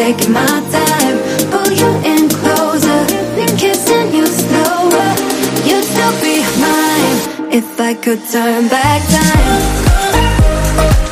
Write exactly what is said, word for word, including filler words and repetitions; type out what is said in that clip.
taking my time. Pull you in closer, then kissing you slower. You'd still be mine if I could turn back time.